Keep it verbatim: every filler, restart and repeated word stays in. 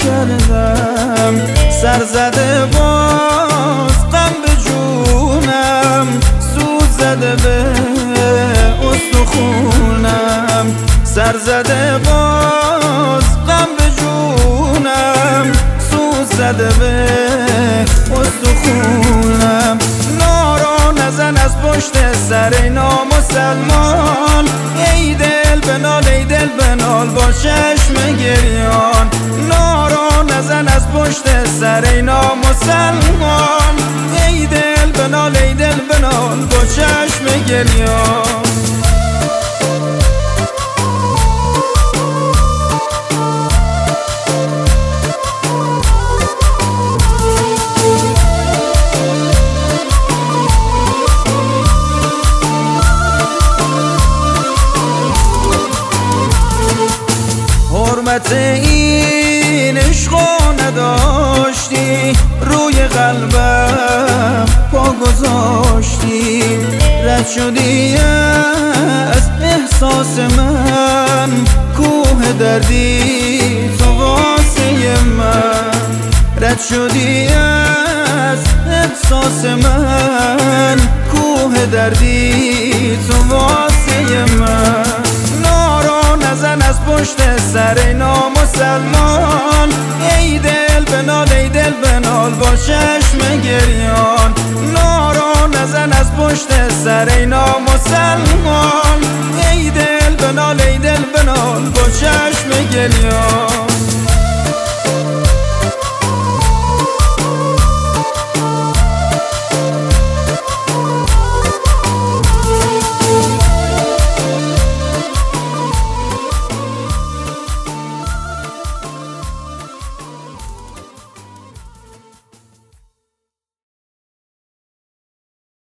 کردم، سر زده باز غم به جونم، سوز زده به استخونم، سر زده باز غم به جونم، سوز زده به استخونم. نارا نزن از پشت سر ای نامسلمان، ای دل بنال ای دل بنال با چشم گریان. نارا نزن از پشت سر ای نامسلمان، ای دل بنال ای دل بنال با چشم گریان. حرمت این عشقو نداشتی، روی قلبم پا گذاشتی، رد شدی از احساس من، کوه دردی تو واسه من، رد شدی از احساس من، کوه دردی تو واسه من. نارا نزن از پشت سر ای نامسلمان، ای دل بنال ای دل بنال با چشم گریان. نارا نزن از پشت سر ای نامسلمان، ای دل بنال ای دل بنال با چشم گریان.